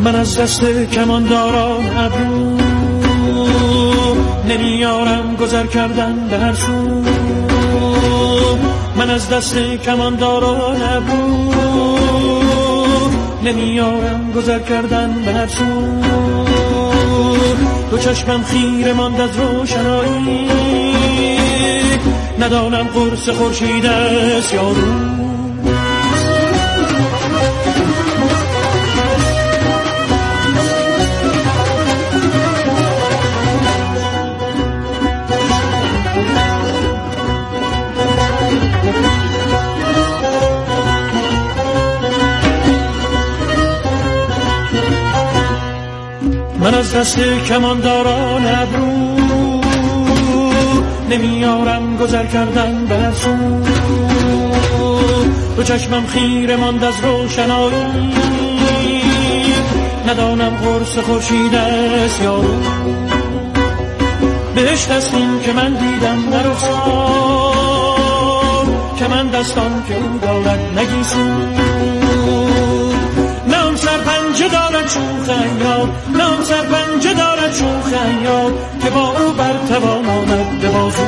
من از دست کمانداران ابرو نمیارم گذر کردن به هر سو. من از دست کمانداران ابرو نمیارم گذر کردن به هر سو. دو چشمم خیره ماند از روشنایی، ندانم قرص خورشید است یا رو. من از دست کمانداران ابرو نمیارم گذر کردن به هر سو. دو چشمم خیره ماند از روشنایی، ندانم قرص خورشید است یا رو. بهشت است این که من دیدم در رخسار، که من دستان که او دارد نگیسون. نه آن سرپنجه دارد شوخ عیار، نه آن سرپنجه دارد شوخ عیار که با او برتوان آمد به بازو.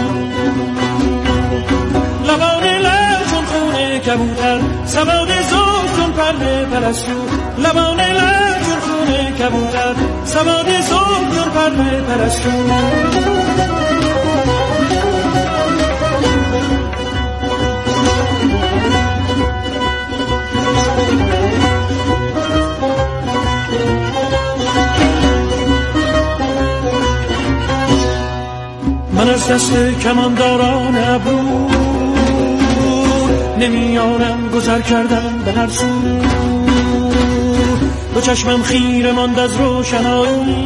لبان لعل چون خون کبوتر، سواد زلف چون پرده پرستو. لبان لعل چون خون کبوتر، سواد زلف چون پرده پرستو. من از دست کمانداران ابرو نمیارم گذر کردن به هر سو. دو چشمم خیره ماند از روشنایی،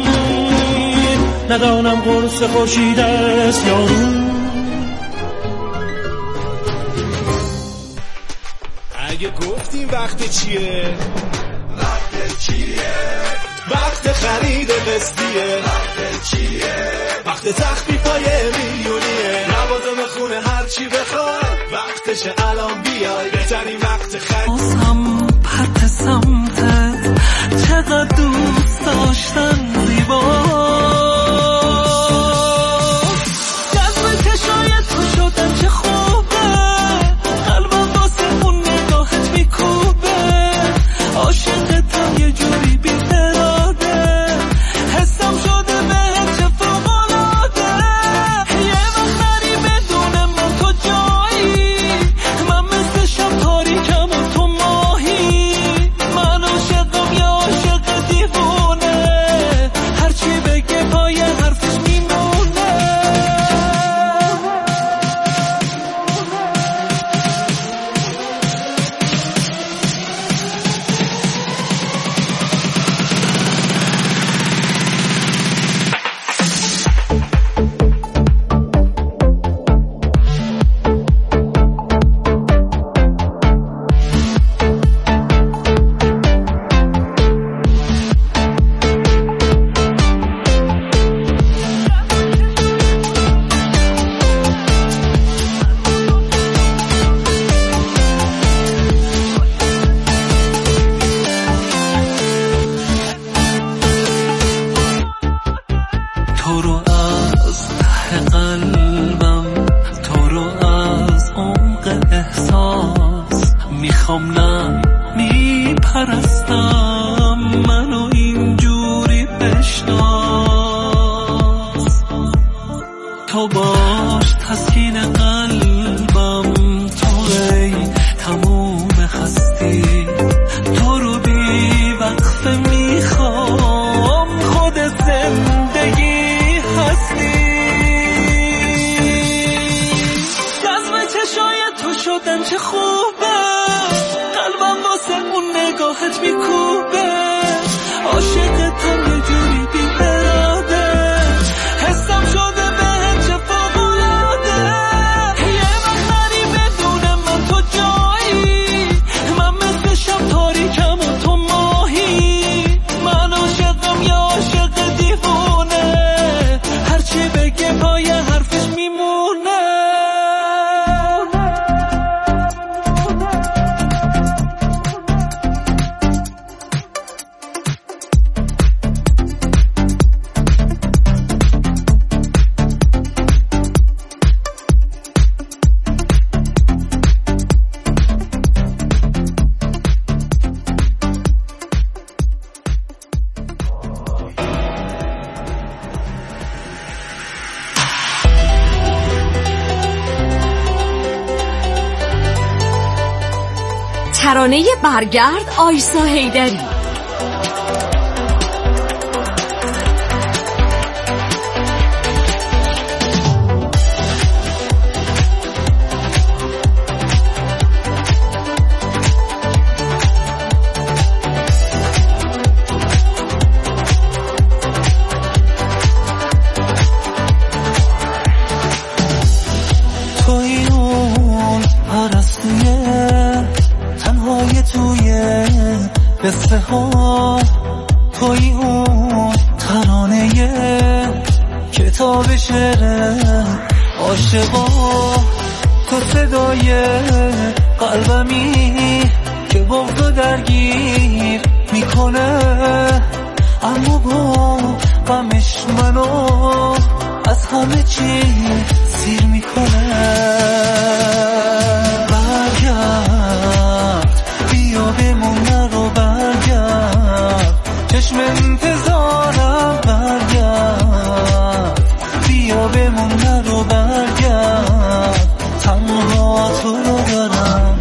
ندانم قرص خورشید است یا رو. اگه گفتیم وقت چیه؟ وقت چیه؟ وقت خرید قسطیه. وقت چیه؟ وقت تخفیفای میلیونیه. لوازم خونه هر چی بخوای وقتشه الان بیای. بهترین وقت خرید. بازم پرت سمتت چقدر دوست داشتن زیبا. جذب چشای تو شدن چه خوبه، قلبم واسه اون نگاهت میکوبه. عاشقتم یه جوری بی اراده، حسم شده بهت چه فوق‌العاده. یه وقت نری بدون من تو جایی، من مثل شب تاریکم و تو ماهی. من عاشقم یا عاشق دیوونه، هرچی بگه پای حرفش میمونه. تو رو از ته قلبم، تو رو از عمق احساس میخوام، نه میپرستم منو اینجوری بشناس. تو باش تسکین قلبم، تو ای تموم هستی. تو رو بی وقفه میخوام، خود زندگی هستی. جذب چشای تو شدن چه خوبه، قلبم واسه اون نگاهت میکوبه. ترانه برگرد آیسا حیدری. قصه ها توی اون ترانه کتاب شعر عاشقا، تو صدای قلبمی که بغضو درگیر میکنه، اما با غمش منو از همه چی سیر میکنه. برگرد بیا بمون رو برگرد، چشم انتظارم برگرد، بیا بمون رو برگرد، تنها تو رو دارم.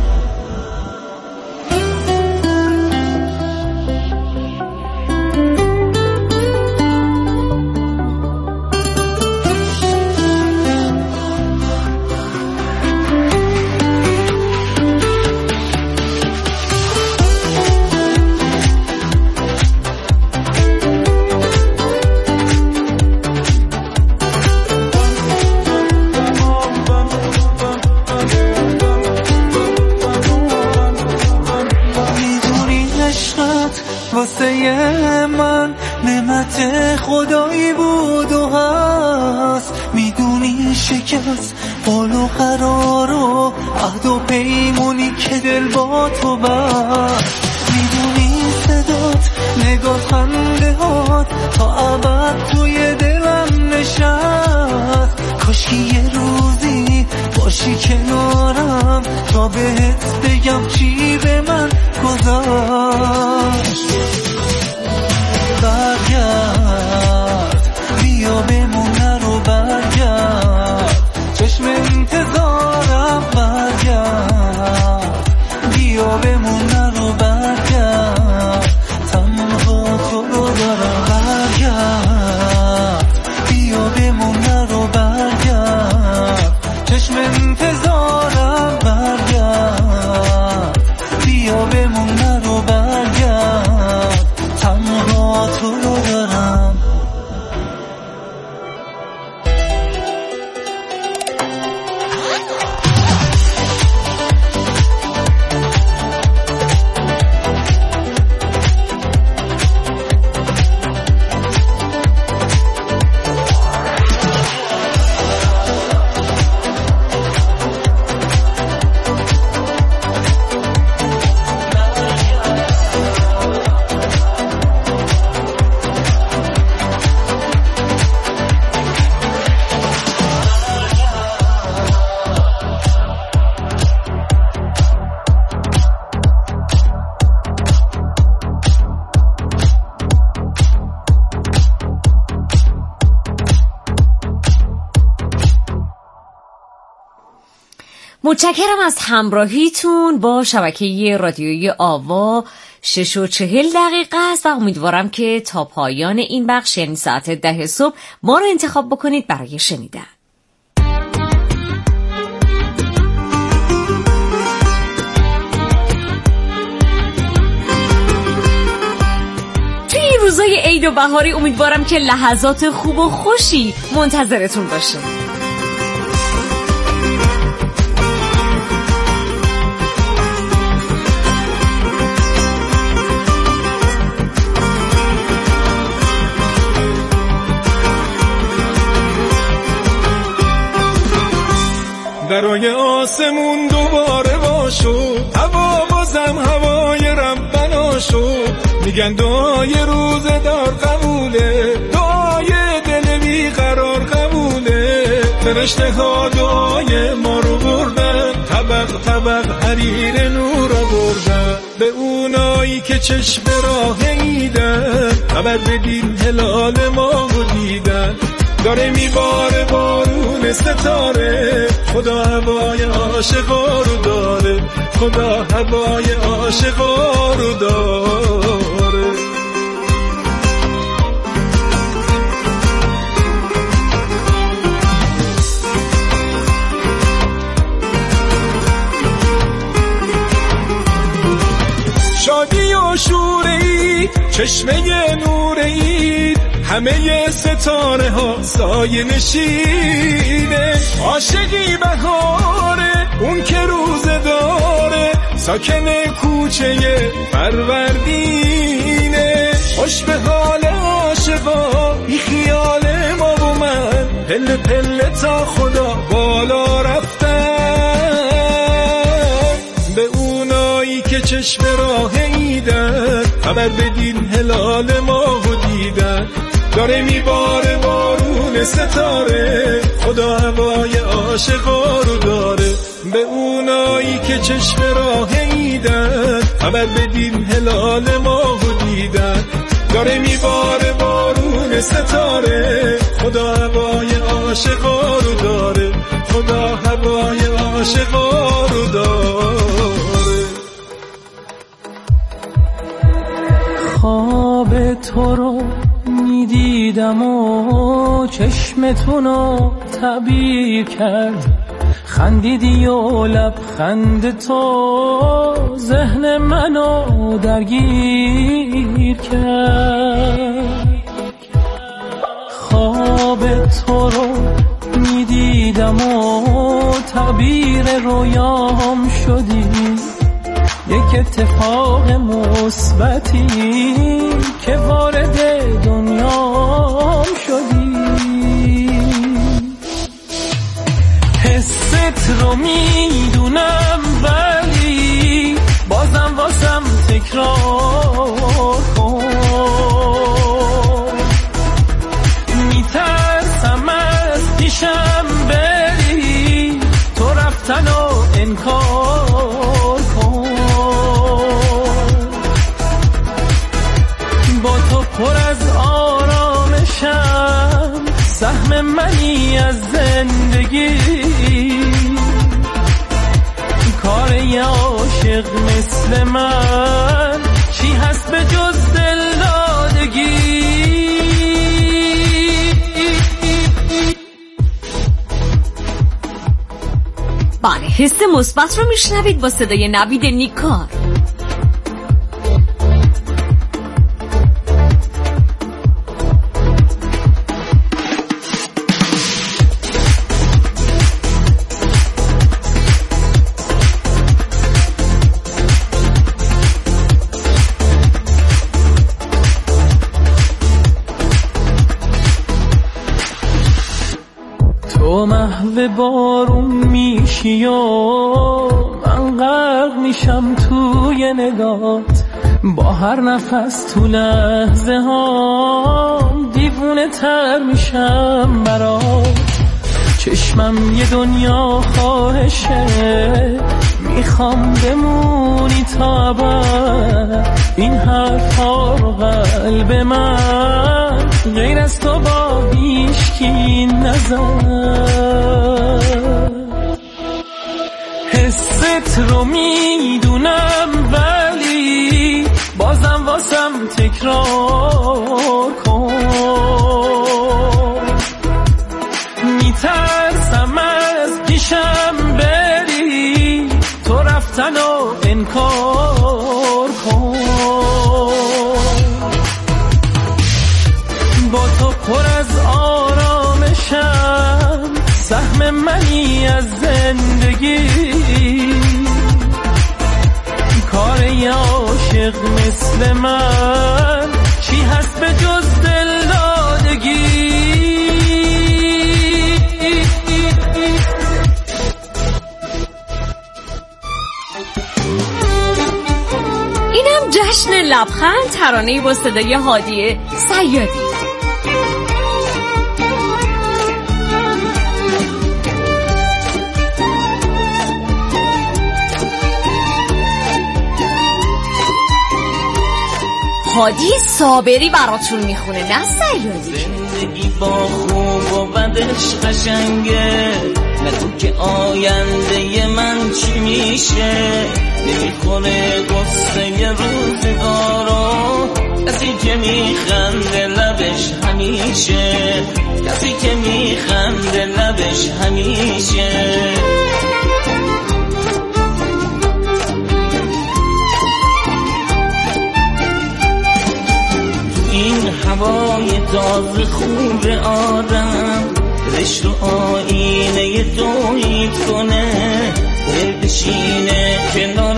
واسه من نعمت خدایی بود و هست، میدونی شکست قول و قرار و عهد و پیمونی که دل با تو بست، میدونی صدات نگاه خنده هات تا ابد توی دلم نشست. کاشکی یه روزی باشی کنارم تا بهت بگم چی به من گذشت. برگرد بیا بمون رو برگرد، چشم انتظارم برگرد، بیا بمون رو برگرد، تنها تو رو دارم. برگرد بیا بمون رو برگرد، چشم انتظارم برگرد، بیا بمون رو برگرد، تنها تو رو دارم. متشکرم از همراهیتون با شبکه رادیویی آوا. 6:40 است و امیدوارم که تا پایان این بخش یعنی ساعت 10 صبح ما رو انتخاب بکنید برای شنیدن. توی این روزای عید و بهاری امیدوارم که لحظات خوب و خوشی منتظرتون باشه. درای آسمون دوباره باشو، هوا بازم هوای ربنا شو، میگن دعای روزه دار قبوله، دعای دل بیقرار قبوله، فرشته ها دعای ما رو بردن، طبق طبق حریر نور بردن، به اونایی که چشم راه ایدن، خبر بدین هلال ما رو دیدن، داره میباره بارون ستاره. خدا هوای عاشقا رو داره، خدا هوای عاشقا رو داره. شادی و شوری چشمه نوری، همه ستاره ها سایه نشینه. عاشقی بهاره اون که روزه داره، ساکن کوچه فروردینه. خوش به حال عاشقا بی خیال ما و من، پله پله تا خدا بالا رفتن. به اونایی که چشم راه ایدن، خبر بدین هلال ماهو دیدن. داره میباره بارون ستاره، خدا هوای عاشقا رو داره. به اونایی که چشم راه ایدن، خبر بدین هلال ماهو دیدن. داره میباره بارون ستاره، خدا هوای عاشقا رو داره، خدا هوای عاشقا رو داره. خواب تو رو میدیدم و چشمتونو تعبیر کرد، خندیدی و لبخند تو ذهن منو درگیر کرد. خواب تو رو میدیدم و تعبیر رویام شدی، یک اتفاق مثبتی که وارد دنیام شدی. حست رو میدونم ولی بازم واسم تکرار کن. میترسم از پیشم بری، تو رفتن و انکار کن. با تو پر از آرامشم، سهم منی از زندگی. کار یه عاشق مثل من چی هست به جز دلدادگی؟ بله، حس مثبت رو میشنوید با صدای نوید نیکار. تو محو بارون میشی و من غرق میشم توی نگات. با هر نفس تو لحظه ها دیوونه تر میشم برات. چشمم یه دنیا خواهشه، میخوام بمونی تا ابد. این حرفا رو قلب من غیر از تو با هیچکی نزد. حست رو میدونم ولی بازم واسم تکرار کن. میترسم از پیشم بری، تو رفتن و انکار کن. با تو پر از آرامشم، سهم منی از زندگی. کار یه عاشق مثل من چی هست به جز دلدادگی؟ اینم جشن لبخند، ترانه‌ای با صدای هادی صیادی. هادی صابری براتون میخونه، نه سیادی. زندگی با خوب و بدش قشنگه، نگو که آینده من چی میشه. نمیخوره قصه روزگارو کسی که میخنده لبش همیشه، کسی که میخنده لبش همیشه. این هوای تازه خوب آدم دلش رو آینه تویید کنه، بشینه کنار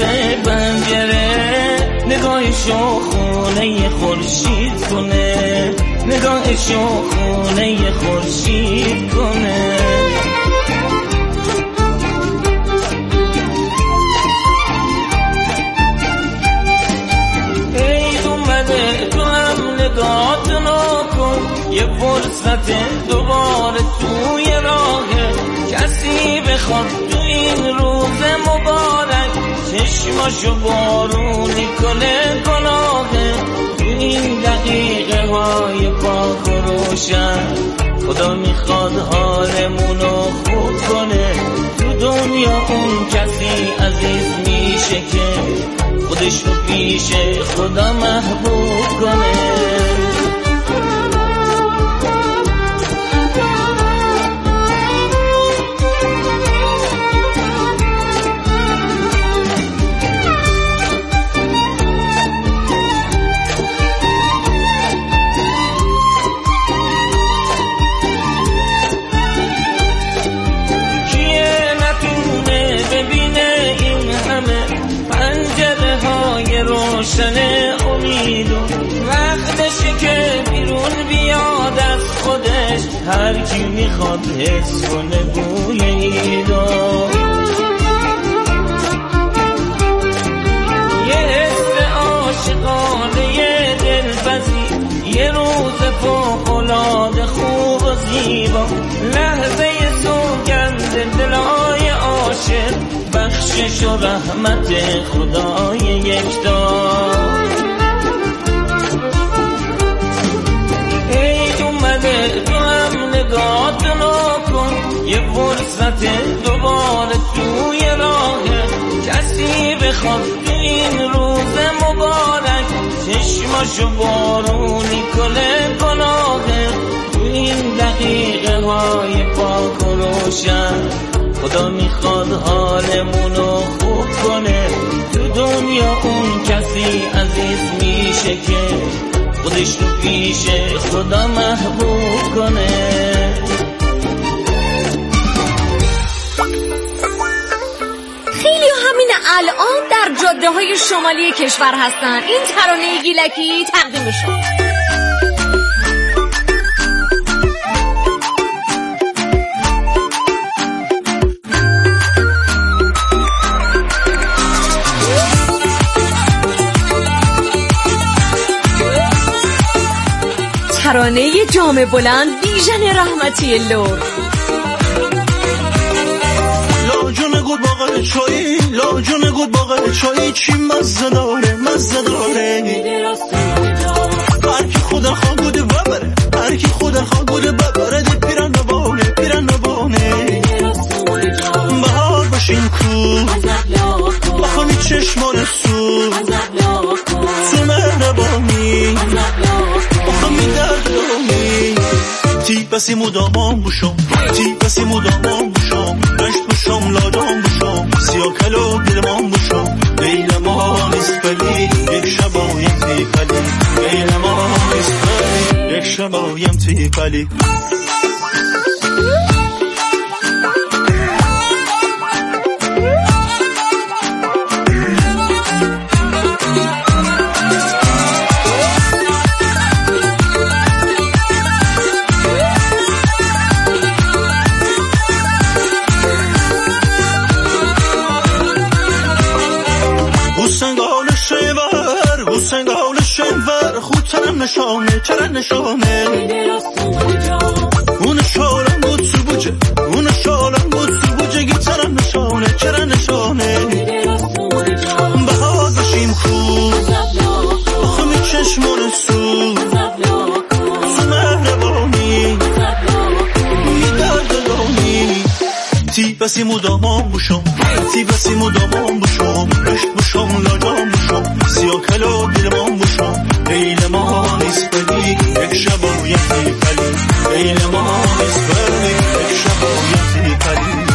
پنجره نگاهشو خونه خورشید کنه، نگاهشو خونه خورشید کنه. نگاهتونو کن یه فرصت دوباره توی راهه، کسی بخواد تو این روز مبارک چشماشو بارونی کنه گناهه. تو این دقیقه های پاک و روشن خدا میخواد حالمونو خوب کنه. تو دنیا اون کسی عزیز میشه که خودش رو پیش خدا محبوب کنه. کیه نتونه ببینه این همه پنجره های روشن امیدو، وقتشه که بیرون بیاد از خودش، هر کی میخواد حس کنه بوی ایدو. یه حس عاشقانه یه دلپذیر، یه روز فوق‌العاده خوب و زیبا، لحظه سوگند دلای عاشق، بخشش و رحمت خدای یکتا. عید اومده تو هم نگاهتونو کن یه فرصت دوباره توی راهه، کسی بخواد تو این روز مبارک چشماشو بارونی کنه گناهه. تو این دقیقه های پاک و روشن خدا میخواد حالمونو خوب کنه. تو دنیا اون کسی عزیز میشه که خودش رو پیش خدا محبوب کنه. خیلی همین الان در جاده های شمالی کشور هستن. این ترانه گیلکی تقدیم شد. ترانه جام بلند بیژن رحمتی لور. لاجون گود باقل چایی، لاجون گود باقل چایی، چی مزه داره مزه داره. هر کی خدا خواه بوده ببره، هر کی خدا خواه بوده ببره. دی پیرن نبانه پیرن نبانه، بهار باشین کو بخوانی چشمان سو تو مهربانی بخوانی دردانی. تی بسی مدامان بوشم، تی بسی مدامان بوشم، رشت بوشم لادام بوشم، سیاه کلو دلمان بوشم. بیل ما نیست پلی یک شبایم تی پلی، بیل ما نیست پلی یک شبایم تی پلی. نشانه چرا نشانه اون شالم بود سو بوجه، اون شالم بود سو بوجه چرا نشانه چرا نشانه. بهار بشیم خوب بخومی چشم سو تو مهربانی بوی دردگانی تی بسی مدامان بوشم تی بسی مدامان بوشم عشق بوشم لاجام بوشم سیاه کلا دلمان بوشم لیل ما نیست بلی یک شبایتی پلی لیل ما نیست بلی یک شبایتی پلی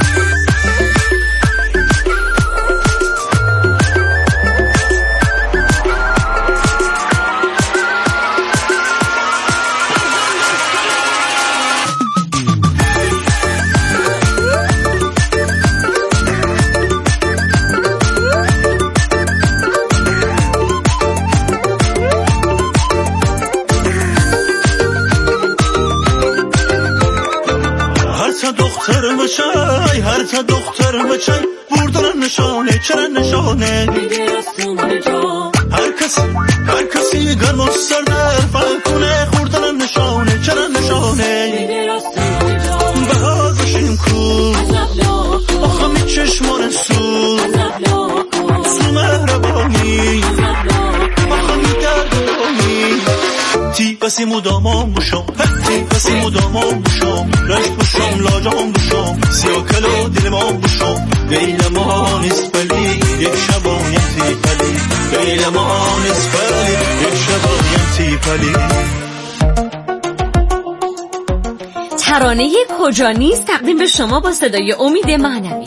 هر تا دختر بچه بردن نشانه چرا نشانه هر کسی گرم و سردر فهم کنه خوردن نشانه چرا نشانه بهازشیم کو آخه می چشمان سو مهربانی آخه می دردگانی تی بسی مدامان بوشم تی بسی مدامان بوشم رشت بوشم لاجام بوشم سیاه کلا دلمان بوشم لیل ما نیست بلی یک شبایتی پلی لیل ما نیست بلی یک شبایتی پلی ترانه کجا نیست تقدیم به شما با صدای امید معنوی.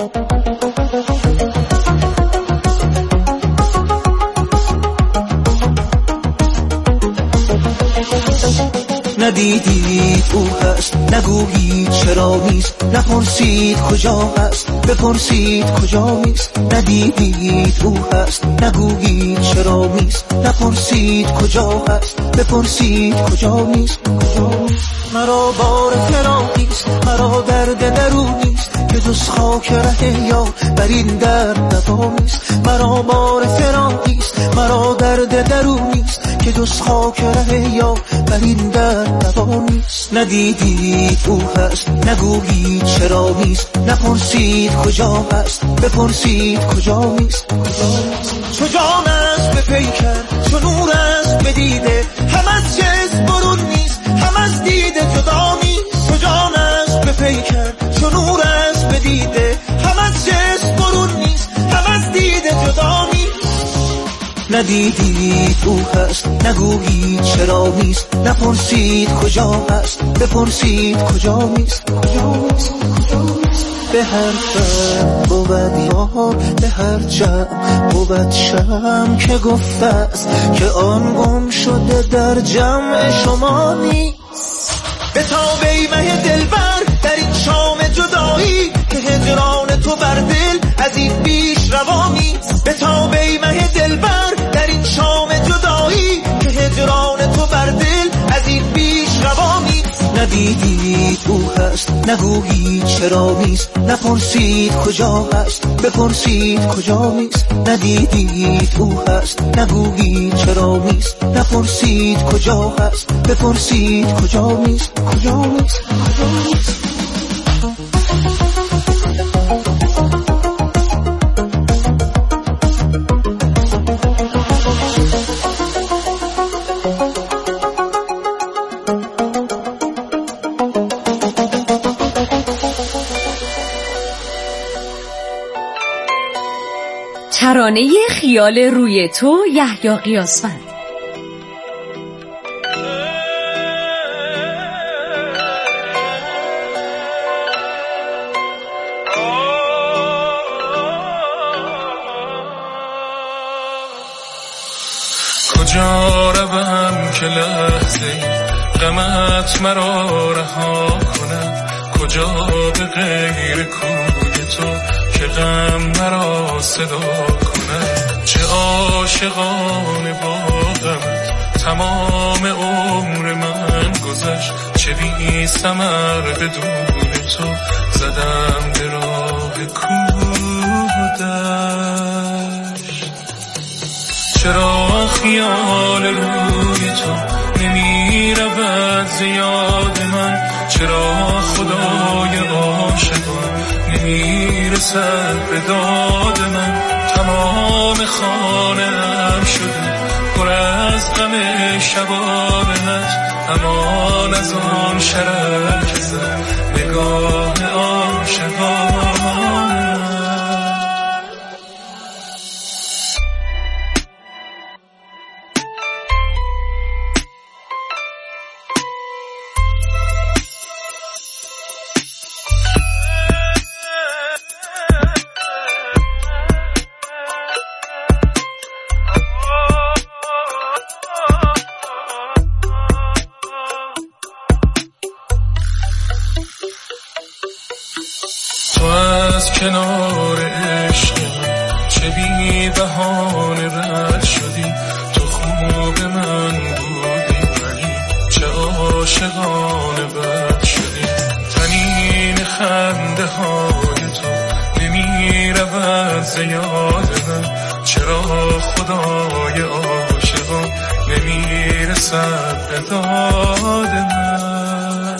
ندیدید او هست نگویید چرا نیست نپرسید کجا هست بپرسید کجا نیست ندیدید او هست نگویید چرا نیست نپرسید کجا هست بپرسید کجا نیست مرا بار فراقیست مرا درد درونیست که جز خاک ره یا بر این درد ندانیست مرا بار فراقیست مرا درد درونیست که جز خاک ره یا بر این درد ندانیست ندیدید او هست نگویید چرا نیست نپرسید کجا هست بپرسید کجا نیست چو جان است به پیکر چو نور است به دیده هم از جسم برون نیست هم از دیده جدا نیست چو جان است به پیکر چو نور است به دیده هم از جسم برون نیست هم از دیده جدا نیست ندیدید او هست نگویید چرا نیست نپرسید کجا هست بپرسید کجا نیست به هر فن بود یار به هر جمع بود شم که گفته است که آن گم شده در جمع شما نیست به تابه مه دلبر در این شام جدایی که هجران تو بر دل از این بیش روا نیست به تابه مه دلبر در این شام جدایی که هجران تو بر دل از این بیش روا نیست ندیدید او هست نگویید چرا نیست نپرسید کجا هست بپرسید کجا نیست ندیدید او هست نگویید چرا نیست نپرسید کجا هست بپرسید کجا نیست کجا نیست ترانه خیال روی تو یحیی قیاسفند. کجا روم که لحظه غمت مرا رها کند کجا به غیر کوی تو که غم مرا صدا کند چه عاشقانه با غمت تمام عمر من گذشت چه بی ثمر بدون تو زدم به راه کودشت چرا خیال روی تو نمی رود زیاد من چرا خدای عاشقان نمی رسد به داد من تمام خانه‌ام شده پر از غم شبانت، امان از آن شرر که زد نگاه عاشقانه. تو از کنار عشق چه بی بهانه رد شدی، تو خوب من بودی ولی چه عاشقانه بد شدی. تنین خنده های تو نمی رود ز یاد من، چرا خدای عاشقان نمی رسد به داد من.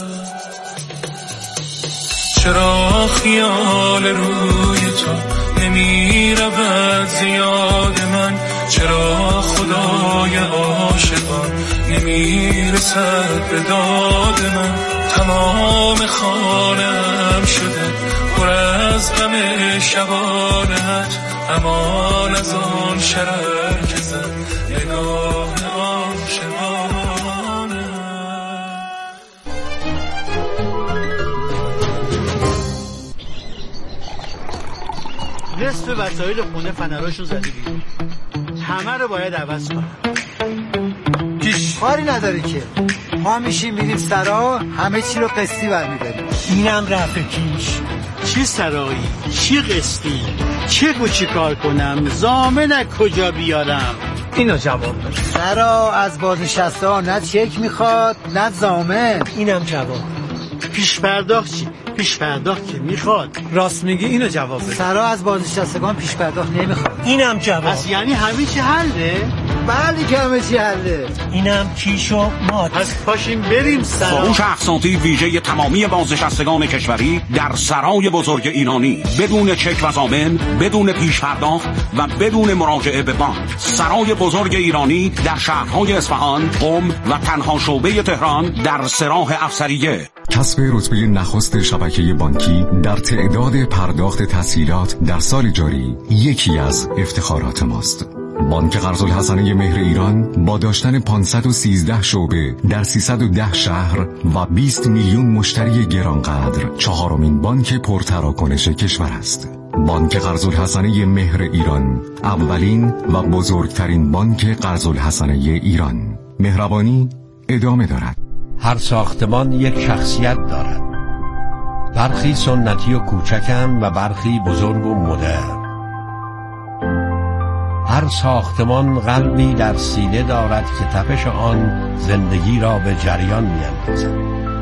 چرا خیال روی تو نمی رود ز یاد من، چرا خدای عاشقان نمی رسد به داد من. تمام خانه‌ام شده پر از غم شبانت، امان از آن شرر که زد نگاه عاشقانه. نصف وسایل خونه فنراشون زده بیرون، همه رو باید عوض کنم. کاری نداره که ما میشیم میریم سرا، همه چی رو قسطی برمیداریم. اینم رفع پیش. چه سرایی، چه قسطی، چه کار کنم، ضامن کجا بیارم؟ اینو جواب بده. سرا از بازنشسته نه چک میخواد نه ضامن. اینم جواب. پیش پرداخت چی؟ پیش پرداخت که میخواد. راست میگی، اینو جواب بده. سرا از بازنشستگان پیش پرداخت نمیخواد. اینم جواب. پس یعنی همه چی حله؟ بله که همه چی حله. اینم کیش و مات. پس پاشیم بریم سرا. فروش اقساطی ویژه تمامی بازنشستگان کشوری در سرای بزرگ ایرانی، بدون چک و ضامن، بدون پیش پرداخت و بدون مراجعه به بانک. سرای بزرگ ایرانی در شهرهای اصفهان، قم و تنها شعبه تهران در سراح افسریه. کسب رتبه نخست شبکه بانکی در تعداد پرداخت تسهیلات در سال جاری یکی از افتخارات ماست. بانک قرض‌الحسنه مهر ایران با داشتن 513 شعبه در 310 شهر و 20 میلیون مشتری گرانقدر چهارمین بانک پرتراکنش کشور است. بانک قرض‌الحسنه مهر ایران، اولین و بزرگترین بانک قرض‌الحسنه ایران. مهربانی ادامه دارد. هر ساختمان یک شخصیت دارد. برخی سنتی و کوچکند و برخی بزرگ و مدرن. هر ساختمان قلبی در سینه دارد که تپش آن زندگی را به جریان می‌اندازد.